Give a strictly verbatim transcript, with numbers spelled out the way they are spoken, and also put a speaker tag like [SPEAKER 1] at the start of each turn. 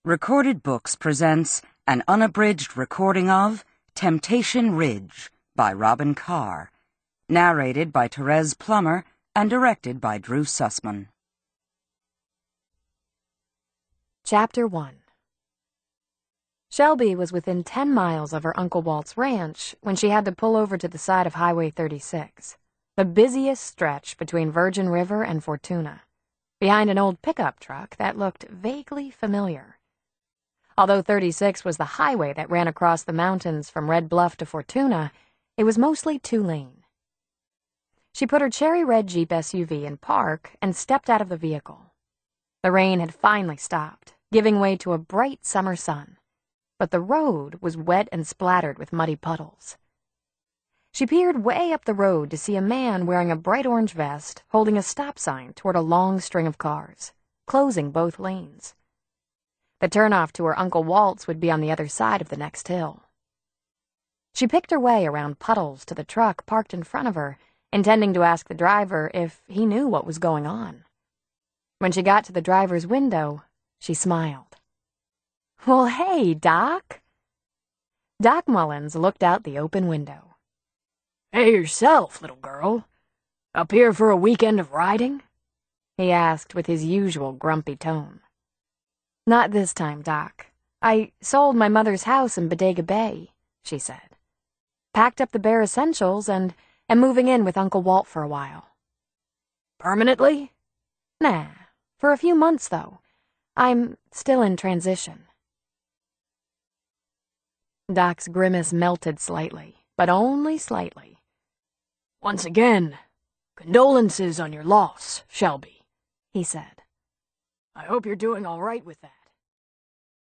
[SPEAKER 1] Recorded Books presents an unabridged recording of Temptation Ridge by Robin Carr, narrated by Therese Plummer and directed by Drew Sussman.
[SPEAKER 2] Chapter one. Shelby was within ten miles of her Uncle Walt's ranch when she had to pull over to the side of Highway thirty-six, the busiest stretch between Virgin River and Fortuna, behind an old pickup truck that looked vaguely familiar. Although thirty-six was the highway that ran across the mountains from Red Bluff to Fortuna, it was mostly two-lane. She put her cherry red Jeep S U V in park and stepped out of the vehicle. The rain had finally stopped, giving way to a bright summer sun, but the road was wet and splattered with muddy puddles. She peered way up the road to see a man wearing a bright orange vest holding a stop sign toward a long string of cars, closing both lanes. The turnoff to her Uncle Walt's would be on the other side of the next hill. She picked her way around puddles to the truck parked in front of her, intending to ask the driver if he knew what was going on. When she got to the driver's window, she smiled. "Well, hey, Doc." Doc Mullins looked out the open window.
[SPEAKER 3] "Hey yourself, little girl. Up here for a weekend of riding?"
[SPEAKER 2] he asked with his usual grumpy tone. "Not this time, Doc. I sold my mother's house in Bodega Bay," she said. "Packed up the bare essentials and am moving in with Uncle Walt for a while."
[SPEAKER 3] "Permanently?"
[SPEAKER 2] "Nah, for a few months, though. I'm still in transition." Doc's grimace melted slightly, but only slightly.
[SPEAKER 3] "Once again, condolences on your loss, Shelby," he said. "I hope you're doing all right with that."